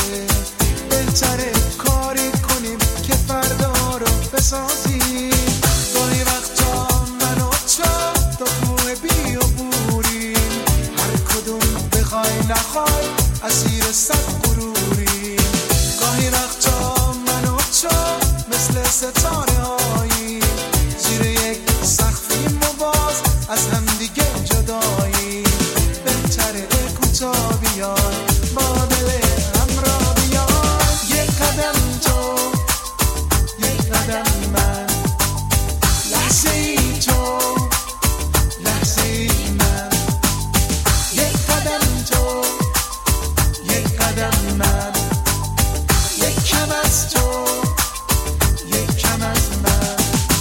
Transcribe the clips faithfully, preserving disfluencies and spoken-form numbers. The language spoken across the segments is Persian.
بهتره کاری کنیم که فردا رو بسازیم. گاهی وقتا من و تو دو کوه بیابوریم، هر کدوم بخوای نخوای اسیر صد غروریم. گاهی وقتا من و تو مثل ستاره هایی زیر یک سقفیم و باز از هم دیگه جداییم. بهتره کوتاه بیای با دل همراه بیای، یک قدم تو یک قدم من، لحظه ای تو لحظه ای من، یک قدم تو یک قدم من، یک کم از تو یک کم از من.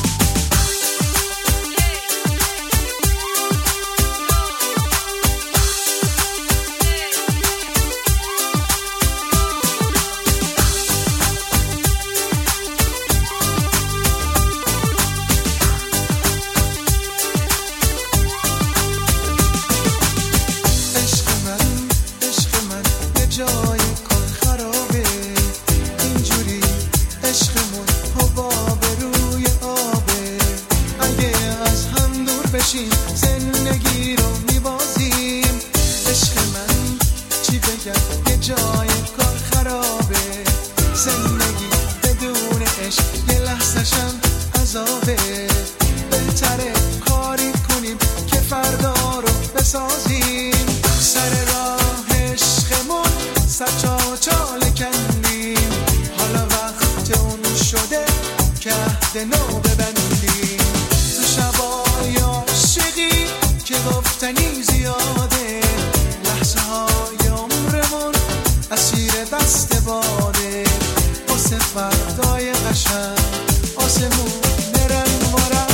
عشق من عشق من یه جای کار خرابه، اینجوری عشقمون حباب روی آبه. اگه از هم دور بشیم زندگی رو میبازیم. عشق من چی بگم یه جای کار خرابه، زندگی بدون عشق یه لحظه‌شم عذابه. بهتره کاری کنیم که فردا رو بسازیم. سر راه عشقمون سچا و چاله کندیم، حالا وقت اون شده که عهد نو ببندیم. تو شبای عاشقی که گفتنی زیاده، لحظه های عمرمون اسیر دست باده. واسه فردای قشنگ آسمون رنگ و رنگ